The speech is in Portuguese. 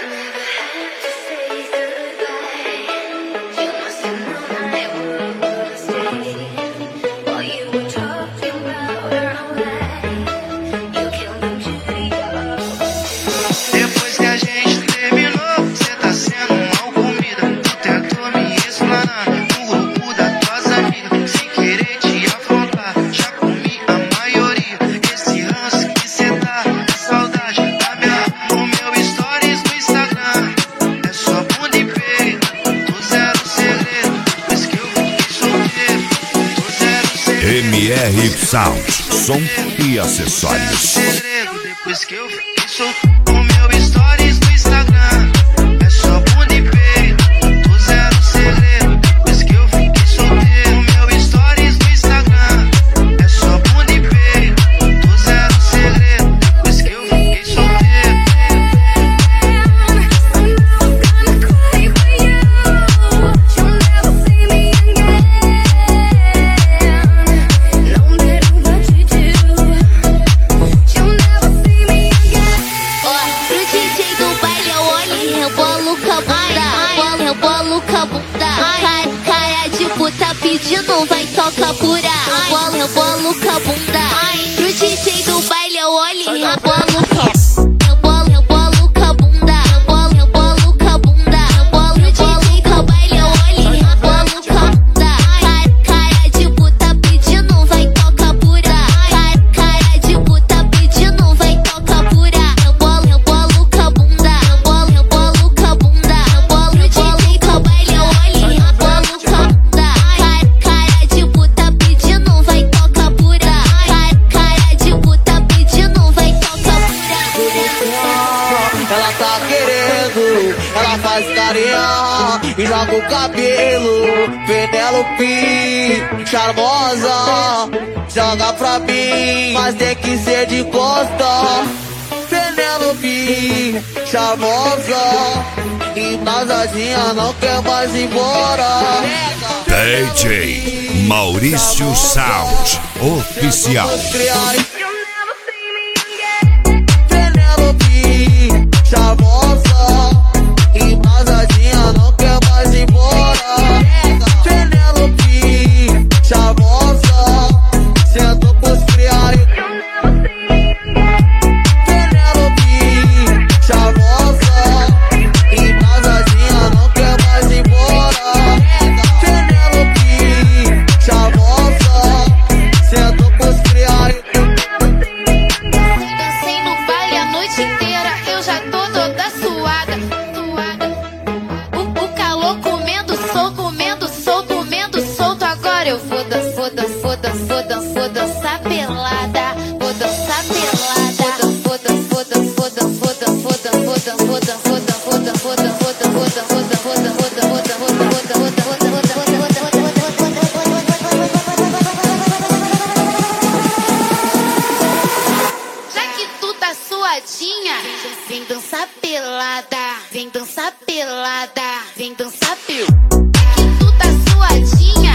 Depois que a gente terminou, cê tá sendo mal comida. Tu tentou me explanar no grupo das tuas amigas. Sem querer te afrontar, já comi a maioria. Esse ranço que cê tá, é saudade da minha. No meu stories no Instagram, é só bunda e peito. Tô zero segredo, depois que eu fiquei solteiro. Tô zero segredo. MR Sound, som e acessórios. Segredo, depois que eu fiquei solteiro. No meu stories no Instagram, é só bunda e peito. Tô zero segredo, depois que eu fiquei solteiro. No meu stories no Instagram, é só bunda e peito. Tô zero segredo, depois que eu fiquei solteiro. Cara de puta pedindo, vai tocar pura. Eu bolo com a bunda. Pro DJ do baile eu olho e rebolo com a bunda. Eu bolo com a bunda. Eu bolo com a bunda. Pro DJ do baile eu olho e rebolo com a bunda. Cara de puta pedindo, vai tocar pura. Cara de puta pedindo, vai tocar pura. Eu bolo com a bunda. Eu bolo com a bunda. Pro DJ do baile eu olho e rebolo com a bunda. Cara de puta pedindo, vai tocar pura. Cara de puta pedindo, vai tocar pura. Ela tá querendo, ela faz carinha e joga o cabelo. Penelope, charmosa, joga pra mim, mas tem que ser de costa. Penelope, charmosa, embasadinha, não quer mais ir embora. DJ Maurício Sound, oficial. Penelope, charmosa, embasadinha, não quer mais ir embora. Penelope, charmosa, sendo pros criarem. Penelope, charmosa, embasadinha, não quer mais ir embora. Penelope, charmosa, sendo pros criarem. Dancei no baile a noite inteira, eu já tô toda suada. O calor comendo solto. Agora eu vou dançar pelada. Vou dançar pelada. Já que tu tá suadinha, vem dançar pelada. Vem dançar pelada. Vem dançar pelada. Já que tu tá suadinha,